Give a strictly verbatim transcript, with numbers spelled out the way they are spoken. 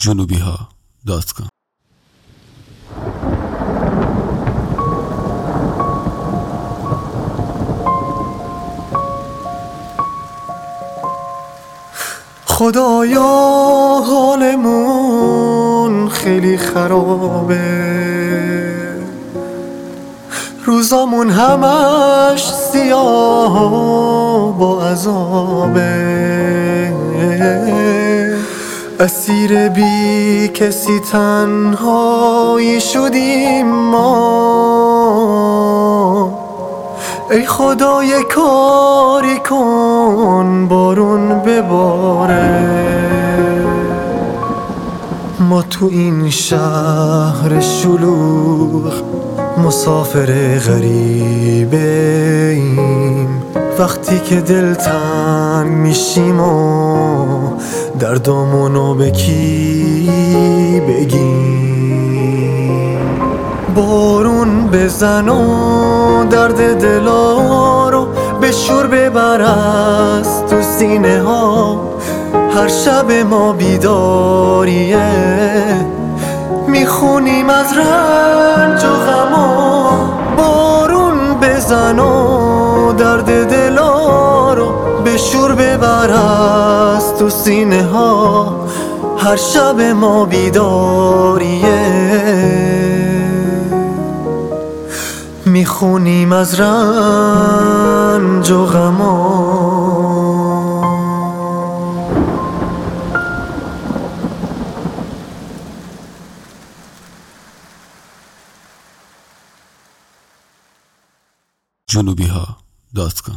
جنوبی ها دات کام. خدایا حالمون خیلی خرابه، روزامون همش سیاه با عذابه، اسیر بی کسی تنهایی شدیم ما. ای خدا یه کاری کن بارون بباره، ما تو این شهر شلوغ مسافر غریبه ایم. وقتی که دلتنگ میشیم و دردامونو به کی بگیم؟ بارون بزن و درد دلا رو به شور ببر از تو سینه ها. هر شب ما بیداریه، میخونیم از رنج و غما. بارون بزن و درد دلا رو به شور ببر از تو سینه ها. هر شب ما بیداریه، میخونیم از رنج و غما. جنوبی ها دات کام.